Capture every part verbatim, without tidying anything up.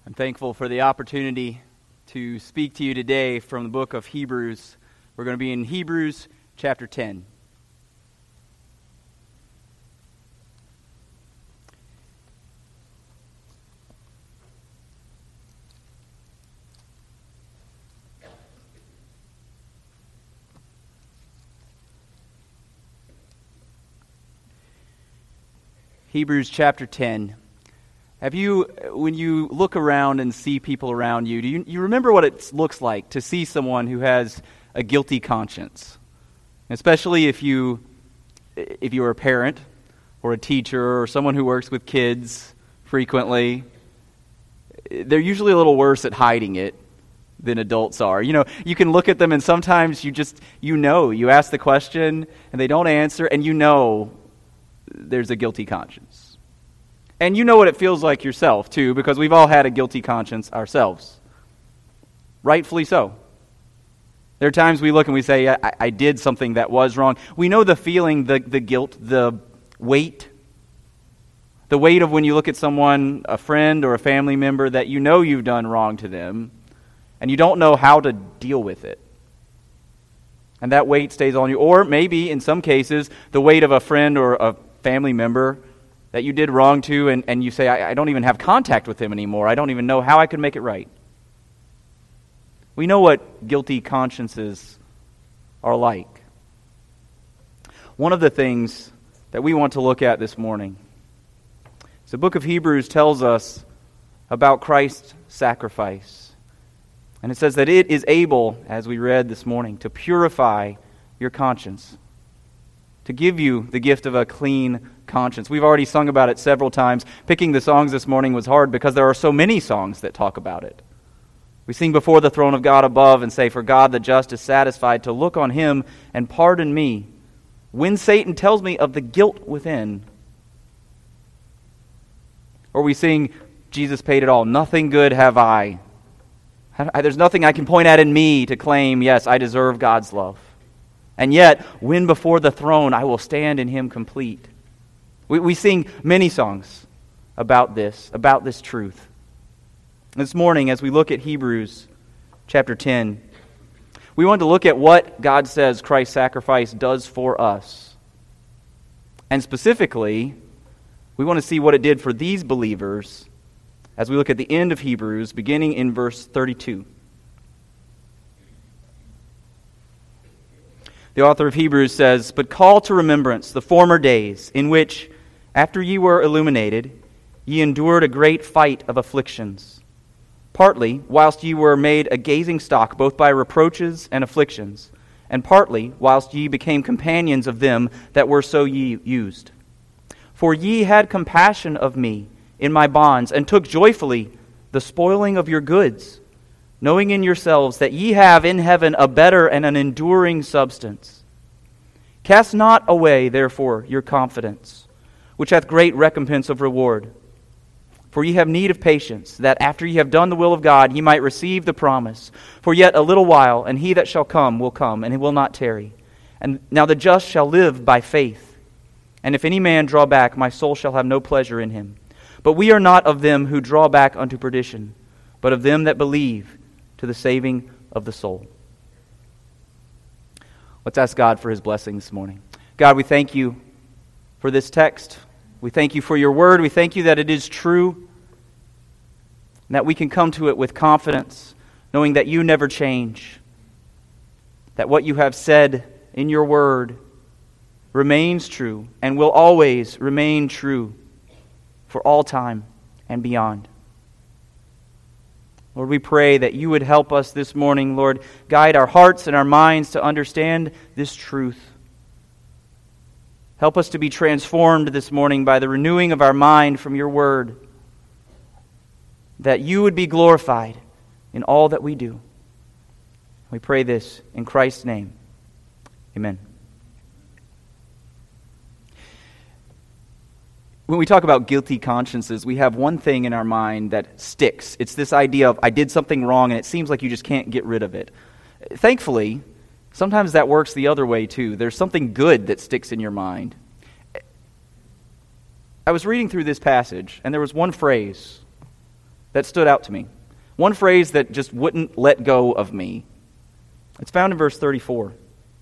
I'm thankful for the opportunity to speak to you today from the book of Hebrews. We're going to be in Hebrews chapter ten. Hebrews chapter ten. Have you, when you look around and see people around you, do you, you remember what it looks like to see someone who has a guilty conscience? Especially if you, if you're a parent or a teacher or someone who works with kids frequently. They're usually a little worse at hiding it than adults are. You know, you can look at them and sometimes you just, you know, you ask the question and they don't answer and you know there's a guilty conscience. And you know what it feels like yourself, too, because we've all had a guilty conscience ourselves. Rightfully so. There are times we look and we say, I, I did something that was wrong. We know the feeling, the, the guilt, the weight. The weight of when you look at someone, a friend or a family member, that you know you've done wrong to them, and you don't know how to deal with it. And that weight stays on you. Or maybe, in some cases, the weight of a friend or a family member that you did wrong to, and, and you say, I, I don't even have contact with him anymore. I don't even know how I could make it right. We know what guilty consciences are like. One of the things that we want to look at this morning is the book of Hebrews tells us about Christ's sacrifice. And it says that it is able, as we read this morning, to purify your conscience, to give you the gift of a clean conscience. We've already sung about it several times. Picking the songs this morning was hard because there are so many songs that talk about it. We sing before the throne of God above and say, for God the just is satisfied to look on him and pardon me when Satan tells me of the guilt within. Or we sing, Jesus paid it all. Nothing good have I. There's nothing I can point at in me to claim, yes, I deserve God's love. And yet, when before the throne, I will stand in him complete. We, we sing many songs about this, about this truth. This morning, as we look at Hebrews chapter ten, we want to look at what God says Christ's sacrifice does for us. And specifically, we want to see what it did for these believers as we look at the end of Hebrews, beginning in verse thirty-two. The author of Hebrews says, but call to remembrance the former days in which, after ye were illuminated, ye endured a great fight of afflictions, partly whilst ye were made a gazing stock both by reproaches and afflictions, and partly whilst ye became companions of them that were so ye used. For ye had compassion of me in my bonds, and took joyfully the spoiling of your goods, knowing in yourselves that ye have in heaven a better and an enduring substance. Cast not away, therefore, your confidence, which hath great recompense of reward. For ye have need of patience, that after ye have done the will of God, ye might receive the promise. For yet a little while, and he that shall come will come, and he will not tarry. And now the just shall live by faith. And if any man draw back, my soul shall have no pleasure in him. But we are not of them who draw back unto perdition, but of them that believe to the saving of the soul. Let's ask God for his blessing this morning. God, we thank you for this text. We thank you for your word. We thank you that it is true, and that we can come to it with confidence, knowing that you never change, that what you have said in your word remains true and will always remain true for all time and beyond. Lord, we pray that you would help us this morning, Lord, guide our hearts and our minds to understand this truth. Help us to be transformed this morning by the renewing of our mind from your word, that you would be glorified in all that we do. We pray this in Christ's name. Amen. When we talk about guilty consciences, we have one thing in our mind that sticks. It's this idea of, I did something wrong, and it seems like you just can't get rid of it. Thankfully, sometimes that works the other way too. There's something good that sticks in your mind. I was reading through this passage, and there was one phrase that stood out to me. One phrase that just wouldn't let go of me. It's found in verse thirty-four.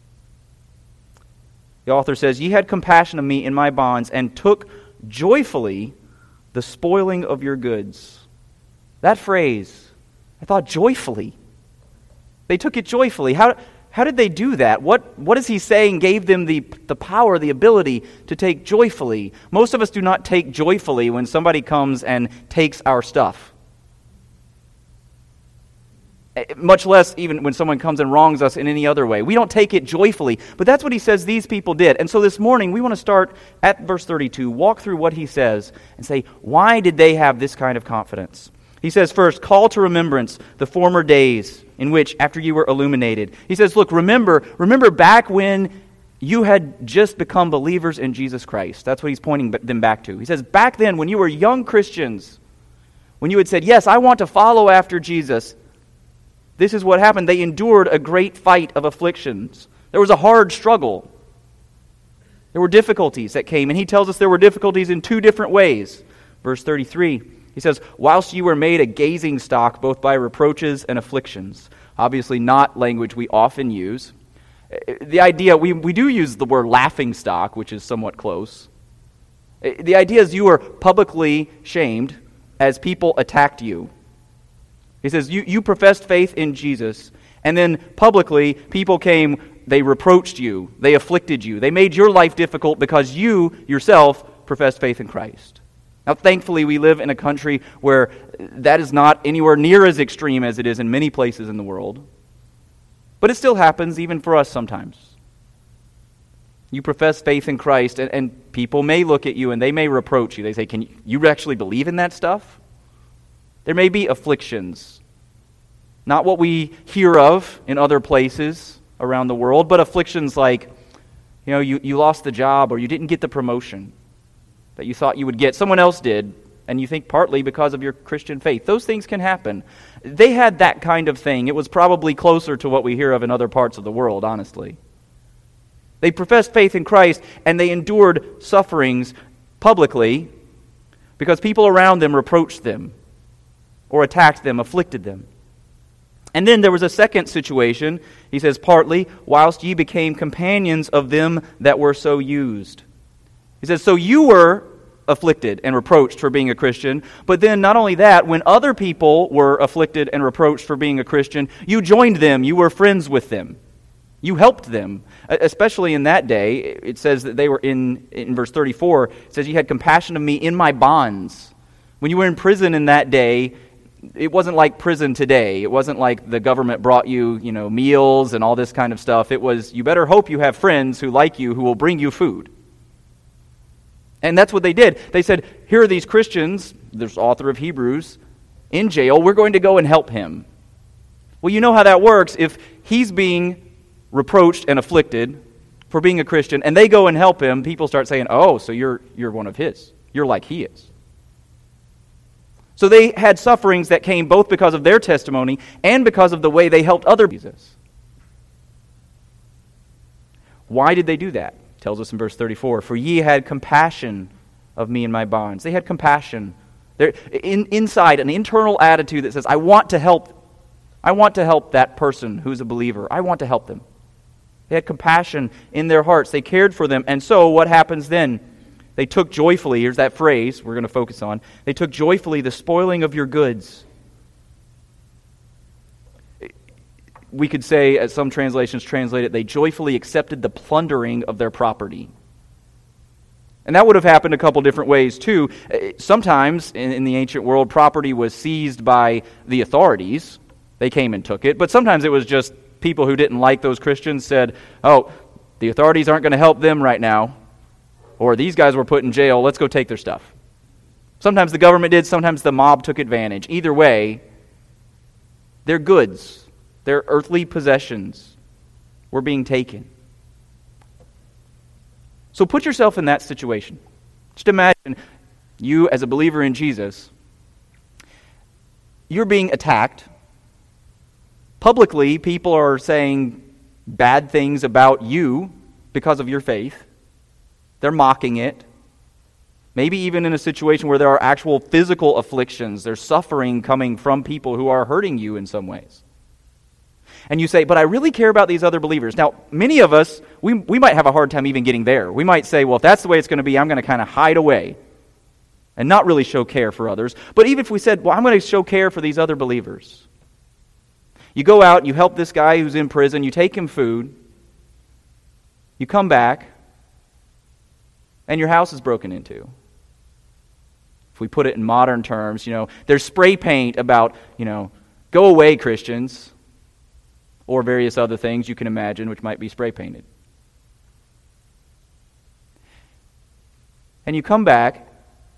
The author says, "Ye had compassion of me in my bonds, and took joyfully the spoiling of your goods." That phrase, I thought, joyfully. They took it joyfully. How, how did they do that? What, what is he saying gave them the, the power, the ability to take joyfully? Most of us do not take joyfully when somebody comes and takes our stuff. Much less even when someone comes and wrongs us in any other way. We don't take it joyfully. But that's what he says these people did. And so this morning we want to start at verse thirty-two, walk through what he says, and say, why did they have this kind of confidence? He says first, call to remembrance the former days in which, after you were illuminated. He says, look, remember, remember back when you had just become believers in Jesus Christ. That's what he's pointing them back to. He says, back then when you were young Christians, when you had said, yes, I want to follow after Jesus, this is what happened. They endured a great fight of afflictions. There was a hard struggle. There were difficulties that came, and he tells us there were difficulties in two different ways. Verse thirty-three, he says, whilst you were made a gazing stock both by reproaches and afflictions. Obviously not language we often use. The idea, we, we do use the word laughing stock, which is somewhat close. The idea is you were publicly shamed as people attacked you. He says, you, you professed faith in Jesus, and then publicly, people came, they reproached you, they afflicted you, they made your life difficult because you yourself professed faith in Christ. Now, thankfully, we live in a country where that is not anywhere near as extreme as it is in many places in the world. But it still happens, even for us sometimes. You profess faith in Christ, and, and people may look at you and they may reproach you. They say, can you, you actually believe in that stuff? There may be afflictions, not what we hear of in other places around the world, but afflictions like, you know, you, you lost the job or you didn't get the promotion that you thought you would get. Someone else did, and you think partly because of your Christian faith. Those things can happen. They had that kind of thing. It was probably closer to what we hear of in other parts of the world, honestly. They professed faith in Christ, and they endured sufferings publicly because people around them reproached them, or attacked them, afflicted them. And then there was a second situation. He says, partly, whilst ye became companions of them that were so used. He says, so you were afflicted and reproached for being a Christian, but then not only that, when other people were afflicted and reproached for being a Christian, you joined them, you were friends with them. You helped them, especially in that day. It says that they were in, in verse thirty-four, it says, you had compassion of me in my bonds. When you were in prison in that day, it wasn't like prison today. It wasn't like the government brought you, you know, meals and all this kind of stuff. It was, you better hope you have friends who like you, who will bring you food. And that's what they did. They said, here are these Christians, this author of Hebrews, in jail. We're going to go and help him. Well, you know how that works. If he's being reproached and afflicted for being a Christian, and they go and help him, people start saying, oh, so you're you're one of his. You're like he is. So they had sufferings that came both because of their testimony and because of the way they helped other Jesus. Why did they do that? It tells us in verse thirty-four, for ye had compassion of me in my bonds. They had compassion. They're in, inside an internal attitude that says, I want to help. I want to help that person who's a believer. I want to help them. They had compassion in their hearts. They cared for them. And so what happens then? They took joyfully, here's that phrase we're going to focus on, they took joyfully the spoiling of your goods. We could say, as some translations translate it, they joyfully accepted the plundering of their property. And that would have happened a couple different ways too. Sometimes in, in the ancient world, property was seized by the authorities. They came and took it. But sometimes it was just people who didn't like those Christians said, oh, the authorities aren't going to help them right now. Or these guys were put in jail, let's go take their stuff. Sometimes the government did, sometimes the mob took advantage. Either way, their goods, their earthly possessions were being taken. So put yourself in that situation. Just imagine you as a believer in Jesus, you're being attacked. Publicly, people are saying bad things about you because of your faith. They're mocking it. Maybe even in a situation where there are actual physical afflictions, there's suffering coming from people who are hurting you in some ways. And you say, but I really care about these other believers. Now, many of us, we, we might have a hard time even getting there. We might say, well, if that's the way it's going to be, I'm going to kind of hide away and not really show care for others. But even if we said, well, I'm going to show care for these other believers. You go out, you help this guy who's in prison, you take him food, you come back, and your house is broken into. If we put it in modern terms, you know, there's spray paint about, you know, go away, Christians, or various other things you can imagine which might be spray painted. And you come back,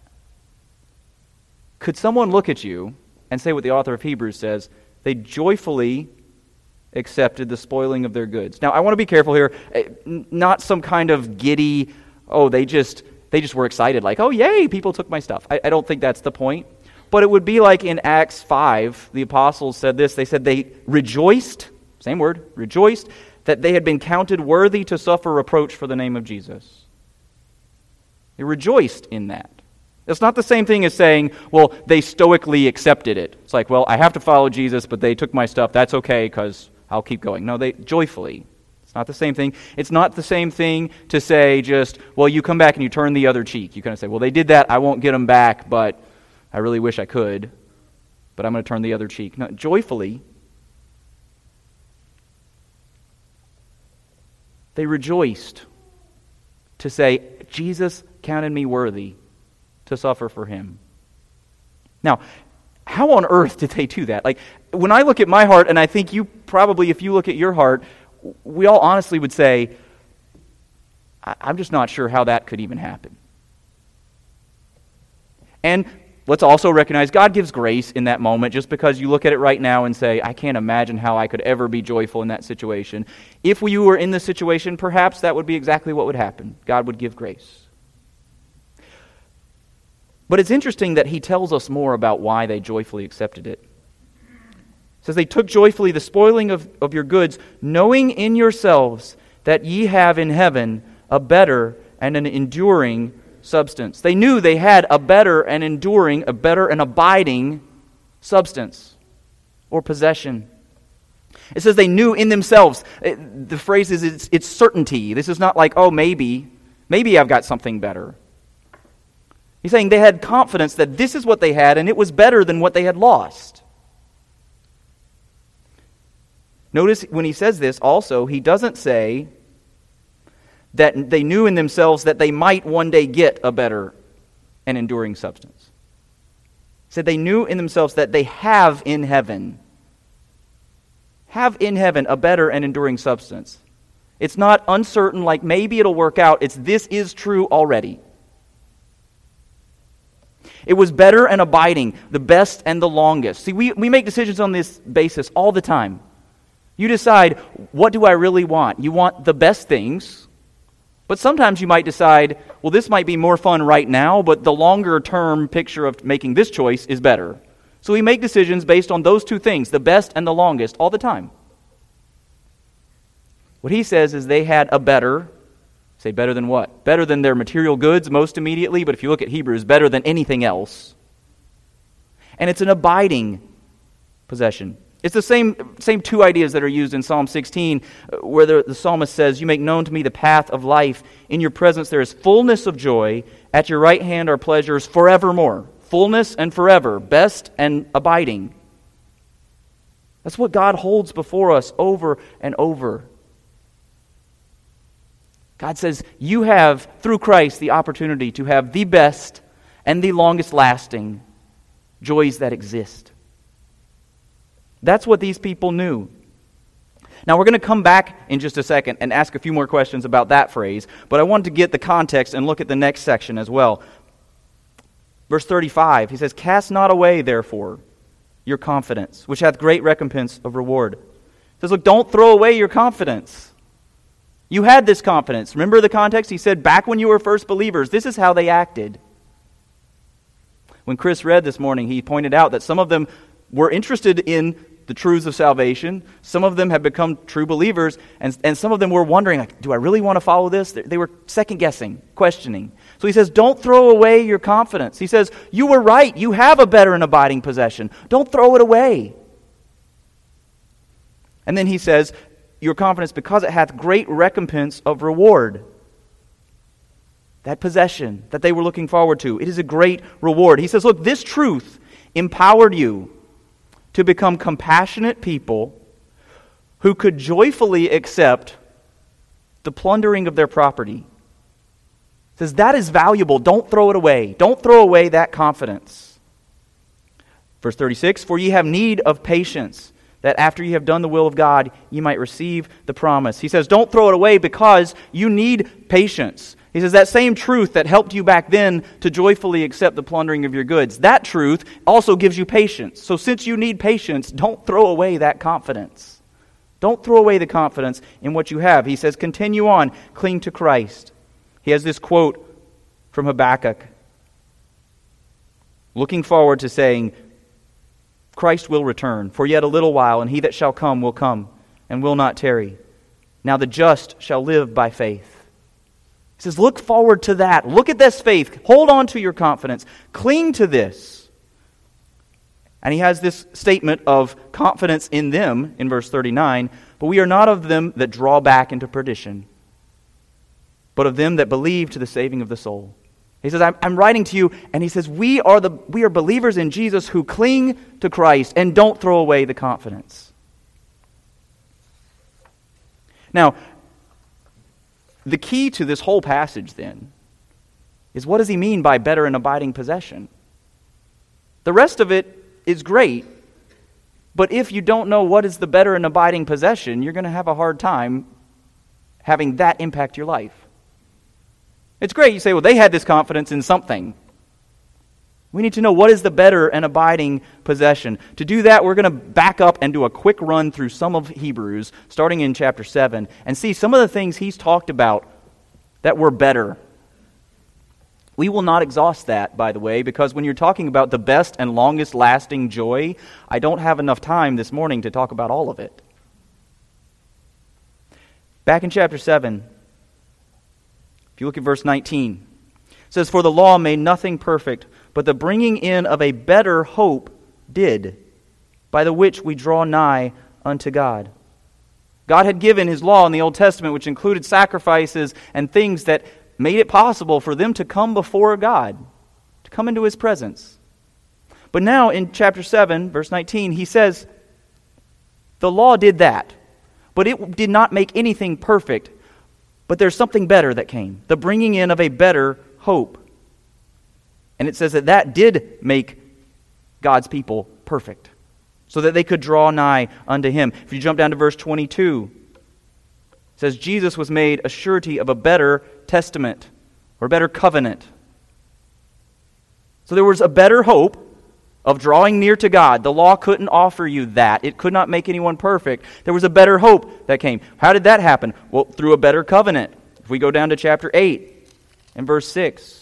could someone look at you and say what the author of Hebrews says? They joyfully accepted the spoiling of their goods. Now, I want to be careful here. Not some kind of giddy, oh, they just they just were excited, like, oh, yay, people took my stuff. I, I don't think that's the point. But it would be like in Acts five, the apostles said this. They said they rejoiced, same word, rejoiced, that they had been counted worthy to suffer reproach for the name of Jesus. They rejoiced in that. It's not the same thing as saying, well, they stoically accepted it. It's like, well, I have to follow Jesus, but they took my stuff. That's okay because I'll keep going. No, they joyfully. It's not the same thing. It's not the same thing to say just, well, you come back and you turn the other cheek. You kind of say, well, they did that. I won't get them back, but I really wish I could. But I'm going to turn the other cheek. No, joyfully. They rejoiced to say, Jesus counted me worthy to suffer for him. Now, how on earth did they do that? Like, when I look at my heart, and I think you probably, if you look at your heart, we all honestly would say, I'm just not sure how that could even happen. And let's also recognize God gives grace in that moment. Just because you look at it right now and say, I can't imagine how I could ever be joyful in that situation. If you were in the situation, perhaps that would be exactly what would happen. God would give grace. But it's interesting that he tells us more about why they joyfully accepted it. It says, they took joyfully the spoiling of, of your goods, knowing in yourselves that ye have in heaven a better and an enduring substance. They knew they had a better and enduring, a better and abiding substance or possession. It says they knew in themselves. It, the phrase is it's, it's certainty. This is not like, oh, maybe, maybe I've got something better. He's saying they had confidence that this is what they had and it was better than what they had lost. Notice when he says this also, he doesn't say that they knew in themselves that they might one day get a better and enduring substance. He said they knew in themselves that they have in heaven, have in heaven a better and enduring substance. It's not uncertain like maybe it'll work out. It's this is true already. It was better and abiding, the best and the longest. See, we, we make decisions on this basis all the time. You decide, what do I really want? You want the best things, but sometimes you might decide, well, this might be more fun right now, but the longer term picture of making this choice is better. So we make decisions based on those two things, the best and the longest, all the time. What he says is they had a better, say better than what? Better than their material goods most immediately, but if you look at Hebrews, better than anything else. And it's an abiding possession. It's the same same two ideas that are used in Psalm sixteen, where the, the psalmist says, you make known to me the path of life. In your presence there is fullness of joy. At your right hand are pleasures forevermore. Fullness and forever. Best and abiding. That's what God holds before us over and over. God says, you have, through Christ, the opportunity to have the best and the longest lasting joys that exist. That's what these people knew. Now, we're going to come back in just a second and ask a few more questions about that phrase, but I wanted to get the context and look at the next section as well. Verse thirty-five, he says, cast not away, therefore, your confidence, which hath great recompense of reward. He says, look, don't throw away your confidence. You had this confidence. Remember the context? He said, back when you were first believers, this is how they acted. When Chris read this morning, he pointed out that some of them were interested in the truths of salvation. Some of them have become true believers, and, and some of them were wondering, like, do I really want to follow this? They, they were second-guessing, questioning. So he says, don't throw away your confidence. He says, you were right. You have a better and abiding possession. Don't throw it away. And then he says, your confidence, because it hath great recompense of reward. That possession that they were looking forward to, it is a great reward. He says, look, this truth empowered you to become compassionate people who could joyfully accept the plundering of their property. He says, that is valuable. Don't throw it away. Don't throw away that confidence. Verse thirty-six, for ye have need of patience, that after you have done the will of God, you might receive the promise. He says, don't throw it away because you need patience. He says, that same truth that helped you back then to joyfully accept the plundering of your goods, that truth also gives you patience. So since you need patience, don't throw away that confidence. Don't throw away the confidence in what you have. He says, continue on, cling to Christ. He has this quote from Habakkuk, looking forward to saying, Christ will return, for yet a little while, and he that shall come will come, and will not tarry. Now the just shall live by faith. He says, look forward to that. Look at this faith. Hold on to your confidence. Cling to this. And he has this statement of confidence in them in verse thirty-nine, but we are not of them that draw back into perdition, but of them that believe to the saving of the soul. He says, I'm, I'm writing to you, and he says, we are the we are believers in Jesus who cling to Christ and don't throw away the confidence. Now, the key to this whole passage, then, is what does he mean by better and abiding possession? The rest of it is great, but if you don't know what is the better and abiding possession, you're going to have a hard time having that impact your life. It's great. You say, well, they had this confidence in something. We need to know what is the better and abiding possession. To do that, we're going to back up and do a quick run through some of Hebrews, starting in chapter seven, and see some of the things he's talked about that were better. We will not exhaust that, by the way, because when you're talking about the best and longest lasting joy, I don't have enough time this morning to talk about all of it. Back in chapter seven, if you look at verse nineteen, it says, for the law made nothing perfect, but the bringing in of a better hope did, by the which we draw nigh unto God. God had given his law in the Old Testament, which included sacrifices and things that made it possible for them to come before God, to come into his presence. But now in chapter seven, verse nineteen, he says, the law did that, but it did not make anything perfect. But there's something better that came, the bringing in of a better hope. And it says that that did make God's people perfect, so that they could draw nigh unto him. If you jump down to verse twenty-two, it says Jesus was made a surety of a better testament, or a better covenant. So there was a better hope of drawing near to God. The law couldn't offer you that. It could not make anyone perfect. There was a better hope that came. How did that happen? Well, through a better covenant. If we go down to chapter eight and verse six,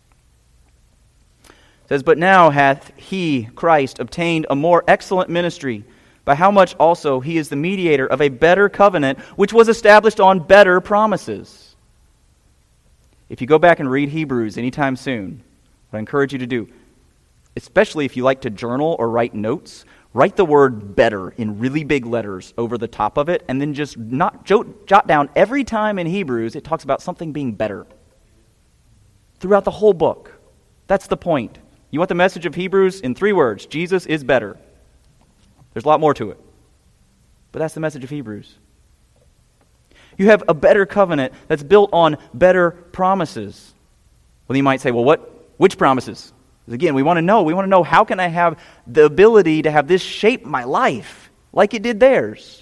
it says, but now hath he, Christ, obtained a more excellent ministry, by how much also he is the mediator of a better covenant, which was established on better promises. If you go back and read Hebrews anytime soon, what I encourage you to do, especially if you like to journal or write notes, write the word better in really big letters over the top of it, and then just not jot, jot down every time in Hebrews it talks about something being better. Throughout the whole book. That's the point. You want the message of Hebrews in three words: Jesus is better. There's a lot more to it, but that's the message of Hebrews. You have a better covenant that's built on better promises. Well, you might say, well, what? Which promises? Because again, we want to know. We want to know, how can I have the ability to have this shape my life like it did theirs?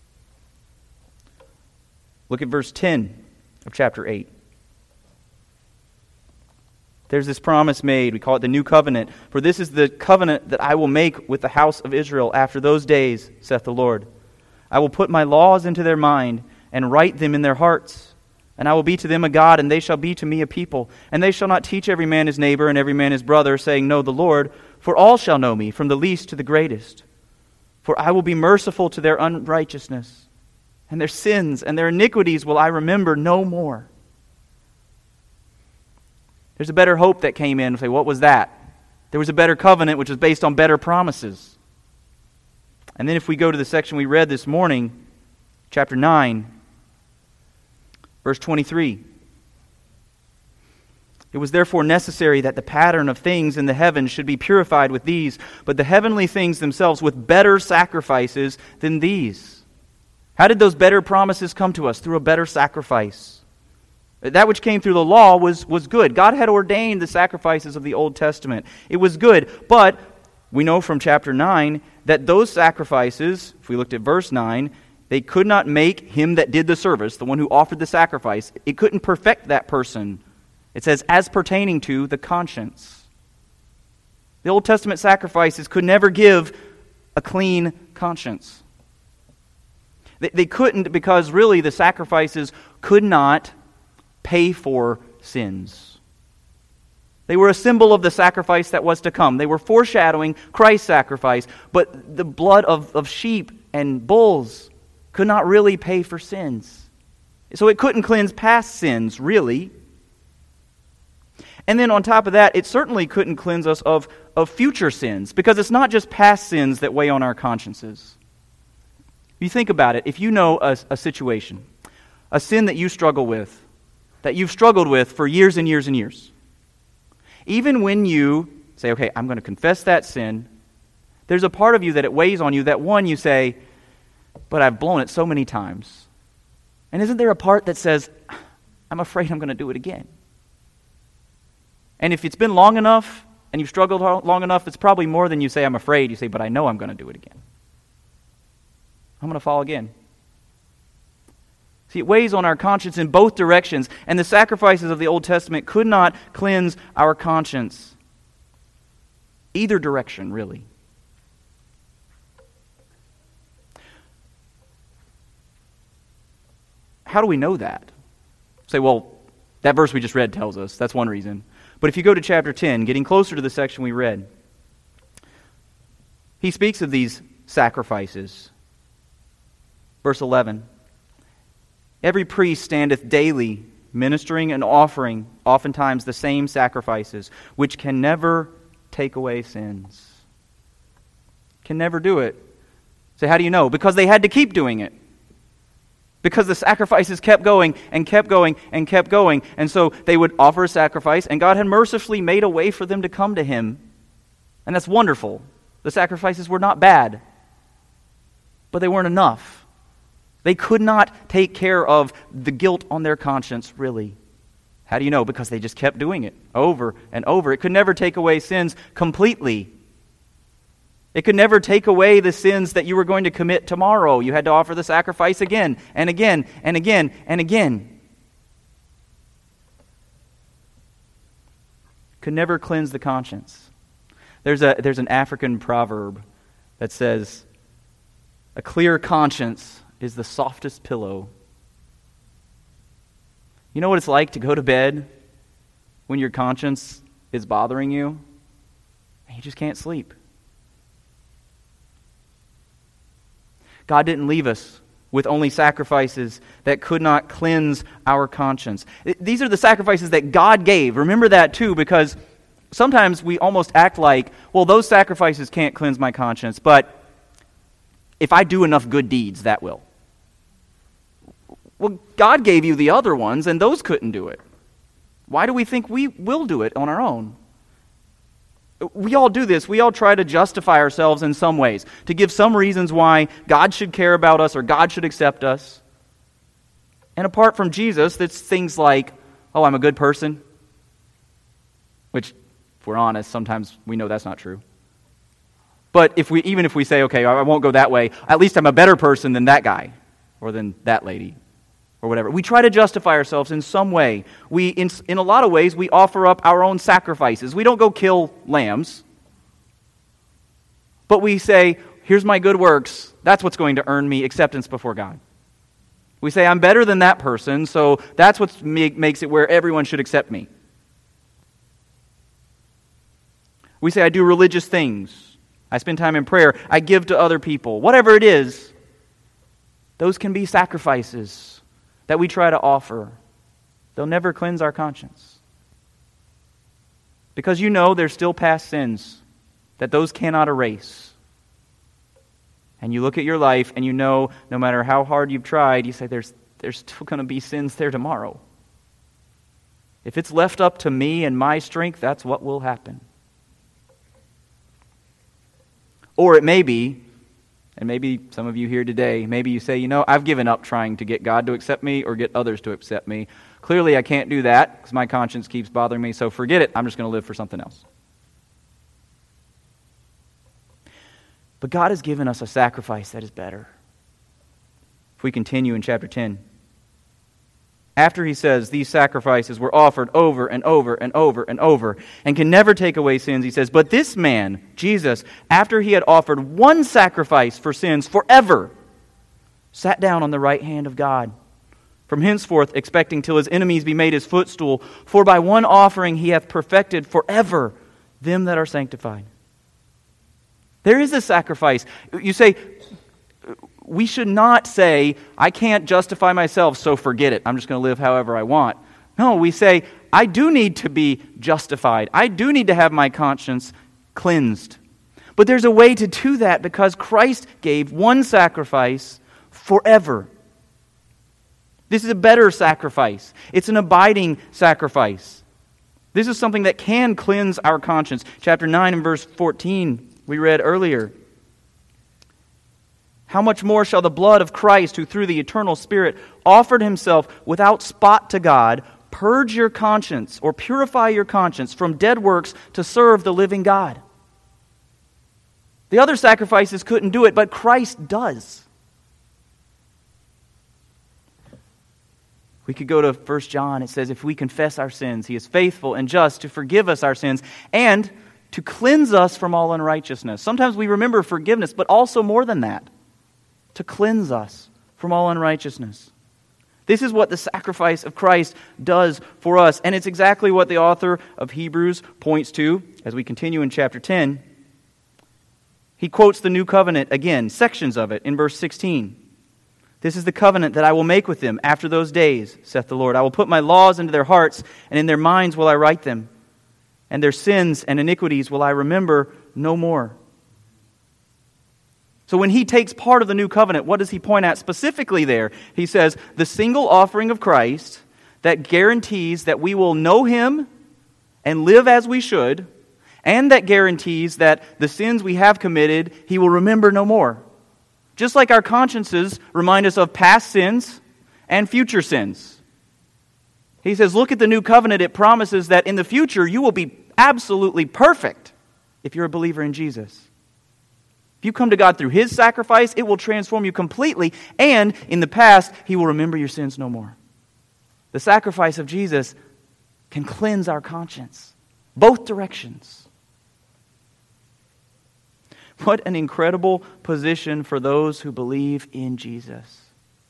Look at verse ten of chapter eight. There's this promise made. We call it the new covenant. For this is the covenant that I will make with the house of Israel after those days, saith the Lord. I will put my laws into their mind and write them in their hearts. And I will be to them a God, and they shall be to me a people. And they shall not teach every man his neighbor and every man his brother, saying, know the Lord, for all shall know me, from the least to the greatest. For I will be merciful to their unrighteousness, and their sins and their iniquities will I remember no more. There's a better hope that came in. Say, what was that? There was a better covenant which was based on better promises. And then if we go to the section we read this morning, chapter nine, verse twenty-three. It was therefore necessary that the pattern of things in the heavens should be purified with these, but the heavenly things themselves with better sacrifices than these. How did those better promises come to us? Through a better sacrifice. That which came through the law was, was good. God had ordained the sacrifices of the Old Testament. It was good, but we know from chapter nine that those sacrifices, if we looked at verse nine, they could not make him that did the service, the one who offered the sacrifice, it couldn't perfect that person. It says, as pertaining to the conscience. The Old Testament sacrifices could never give a clean conscience. They, they couldn't because really the sacrifices could not pay for sins. They were a symbol of the sacrifice that was to come. They were foreshadowing Christ's sacrifice, but the blood of, of sheep and bulls could not really pay for sins. So it couldn't cleanse past sins, really. And then on top of that, it certainly couldn't cleanse us of, of future sins, because it's not just past sins that weigh on our consciences. You think about it, if you know a, a situation, a sin that you struggle with, that you've struggled with for years and years and years, even when you say, okay, I'm going to confess that sin, there's a part of you that it weighs on you that, one, you say, but I've blown it so many times. And isn't there a part that says, I'm afraid I'm going to do it again? And if it's been long enough, and you've struggled long enough, it's probably more than you say, I'm afraid. You say, but I know I'm going to do it again. I'm going to fall again. See, it weighs on our conscience in both directions, and the sacrifices of the Old Testament could not cleanse our conscience. Either direction, really. How do we know that? Say, well, that verse we just read tells us. That's one reason. But if you go to chapter ten, getting closer to the section we read, he speaks of these sacrifices. Verse eleven. Every priest standeth daily, ministering and offering, oftentimes the same sacrifices, which can never take away sins. Can never do it. So how do you know? Because they had to keep doing it. Because the sacrifices kept going and kept going and kept going. And so they would offer a sacrifice, and God had mercifully made a way for them to come to Him. And that's wonderful. The sacrifices were not bad, but they weren't enough. They could not take care of the guilt on their conscience, really. How do you know? Because they just kept doing it over and over. It could never take away sins completely. It could never take away the sins that you were going to commit tomorrow. You had to offer the sacrifice again and again and again and again. Could never cleanse the conscience. There's a there's an African proverb that says, a clear conscience is the softest pillow. You know what it's like to go to bed when your conscience is bothering you and you just can't sleep? God didn't leave us with only sacrifices that could not cleanse our conscience. These are the sacrifices that God gave. Remember that too, because sometimes we almost act like, well, those sacrifices can't cleanse my conscience, but if I do enough good deeds, that will. Well, God gave you the other ones, and those couldn't do it. Why do we think we will do it on our own? We all do this. We all try to justify ourselves in some ways, to give some reasons why God should care about us or God should accept us. And apart from Jesus, it's things like, oh, I'm a good person, which, if we're honest, sometimes we know that's not true. But if we, even if we say, okay, I won't go that way, at least I'm a better person than that guy or than that lady or whatever. We try to justify ourselves in some way. We, in, in a lot of ways, we offer up our own sacrifices. We don't go kill lambs. But we say, here's my good works. That's what's going to earn me acceptance before God. We say, I'm better than that person, so that's what make, makes it where everyone should accept me. We say, I do religious things. I spend time in prayer. I give to other people. Whatever it is, those can be sacrifices that we try to offer. They'll never cleanse our conscience. Because you know there's still past sins that those cannot erase. And you look at your life and you know no matter how hard you've tried, you say there's, there's still going to be sins there tomorrow. If it's left up to me and my strength, that's what will happen. Or it may be, and maybe some of you here today, maybe you say, you know, I've given up trying to get God to accept me or get others to accept me. Clearly I can't do that because my conscience keeps bothering me, so forget it. I'm just going to live for something else. But God has given us a sacrifice that is better. If we continue in chapter ten, after he says these sacrifices were offered over and over and over and over and can never take away sins, he says, but this man, Jesus, after he had offered one sacrifice for sins forever, sat down on the right hand of God, from henceforth expecting till his enemies be made his footstool. For by one offering he hath perfected forever them that are sanctified. There is a sacrifice. You say, we should not say, I can't justify myself, so forget it. I'm just going to live however I want. No, we say, I do need to be justified. I do need to have my conscience cleansed. But there's a way to do that because Christ gave one sacrifice forever. This is a better sacrifice. It's an abiding sacrifice. This is something that can cleanse our conscience. Chapter nine and verse fourteen, we read earlier. How much more shall the blood of Christ, who through the eternal Spirit offered himself without spot to God, purge your conscience or purify your conscience from dead works to serve the living God? The other sacrifices couldn't do it, but Christ does. We could go to First John. It says, if we confess our sins, he is faithful and just to forgive us our sins and to cleanse us from all unrighteousness. Sometimes we remember forgiveness, but also more than that, to cleanse us from all unrighteousness. This is what the sacrifice of Christ does for us, and it's exactly what the author of Hebrews points to as we continue in chapter ten. He quotes the new covenant again, sections of it, in verse sixteen. This is the covenant that I will make with them after those days, saith the Lord. I will put my laws into their hearts, and in their minds will I write them. And their sins and iniquities will I remember no more. So when he takes part of the new covenant, what does he point at specifically there? He says, the single offering of Christ that guarantees that we will know him and live as we should, and that guarantees that the sins we have committed, he will remember no more. Just like our consciences remind us of past sins and future sins. He says, look at the new covenant. It promises that in the future you will be absolutely perfect if you're a believer in Jesus. If you come to God through his sacrifice, it will transform you completely. And in the past, he will remember your sins no more. The sacrifice of Jesus can cleanse our conscience. Both directions. What an incredible position for those who believe in Jesus.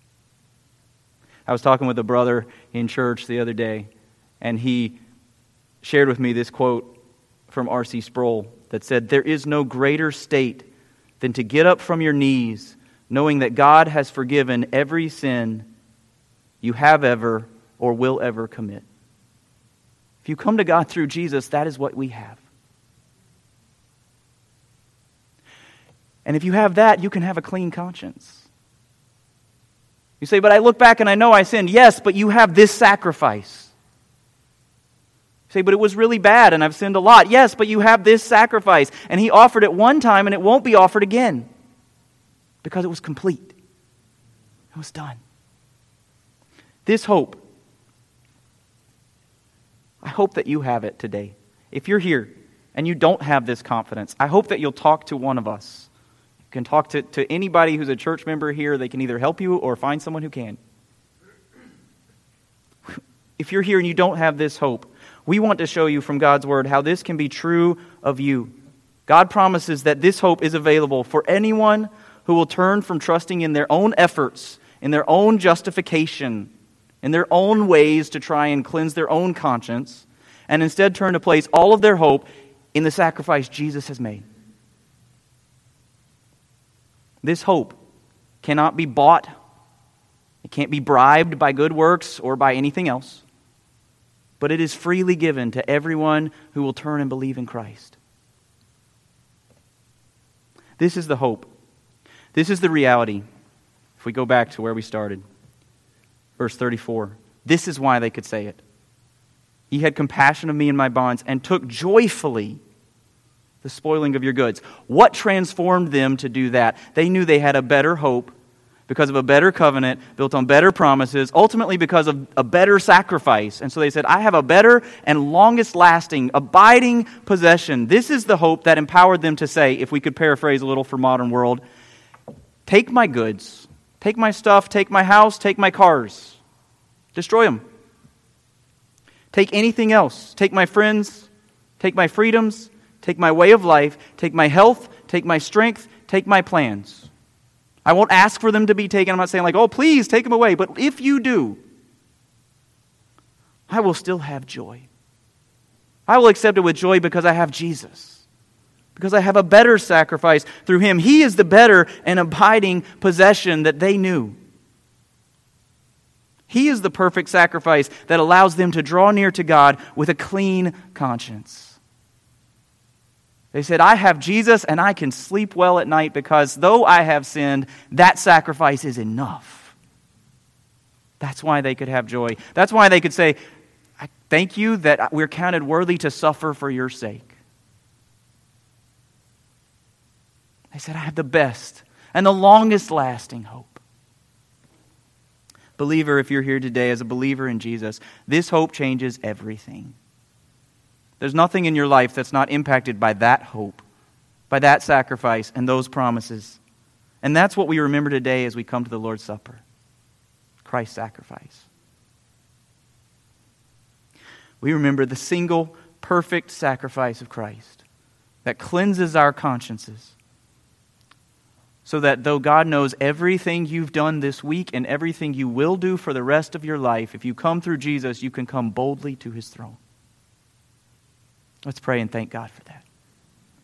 I was talking with a brother in church the other day, and he shared with me this quote from R C Sproul that said, there is no greater state than to get up from your knees knowing that God has forgiven every sin you have ever or will ever commit. If you come to God through Jesus, that is what we have. And if you have that, you can have a clean conscience. You say, but I look back and I know I sinned. Yes, but you have this sacrifice. You say, but it was really bad and I've sinned a lot. Yes, but you have this sacrifice. And he offered it one time and it won't be offered again. Because it was complete. It was done. This hope, I hope that you have it today. If you're here and you don't have this confidence, I hope that you'll talk to one of us. You can talk to, to anybody who's a church member here. They can either help you or find someone who can. If you're here and you don't have this hope, we want to show you from God's Word how this can be true of you. God promises that this hope is available for anyone who will turn from trusting in their own efforts, in their own justification, in their own ways to try and cleanse their own conscience, and instead turn to place all of their hope in the sacrifice Jesus has made. This hope cannot be bought. It can't be bribed by good works or by anything else. But it is freely given to everyone who will turn and believe in Christ. This is the hope. This is the reality. If we go back to where we started, verse thirty-four, this is why they could say it. He had compassion of me and my bonds and took joyfully the spoiling of your goods. What transformed them to do that? They knew they had a better hope because of a better covenant built on better promises, ultimately because of a better sacrifice. And so they said, I have a better and longest lasting, abiding possession. This is the hope that empowered them to say, if we could paraphrase a little for modern world, take my goods, take my stuff, take my house, take my cars, destroy them. Take anything else. Take my friends, take my freedoms, take my way of life, take my health, take my strength, take my plans. I won't ask for them to be taken. I'm not saying like, oh, please take them away. But if you do, I will still have joy. I will accept it with joy because I have Jesus. Because I have a better sacrifice through Him. He is the better and abiding possession that they knew. He is the perfect sacrifice that allows them to draw near to God with a clean conscience. They said, I have Jesus and I can sleep well at night because though I have sinned, that sacrifice is enough. That's why they could have joy. That's why they could say, I thank you that we're counted worthy to suffer for your sake. They said, I have the best and the longest lasting hope. Believer, if you're here today as a believer in Jesus, this hope changes everything. There's nothing in your life that's not impacted by that hope, by that sacrifice and those promises. And that's what we remember today as we come to the Lord's Supper. Christ's sacrifice. We remember the single perfect sacrifice of Christ that cleanses our consciences. So that though God knows everything you've done this week and everything you will do for the rest of your life, if you come through Jesus, you can come boldly to His throne. Let's pray and thank God for that.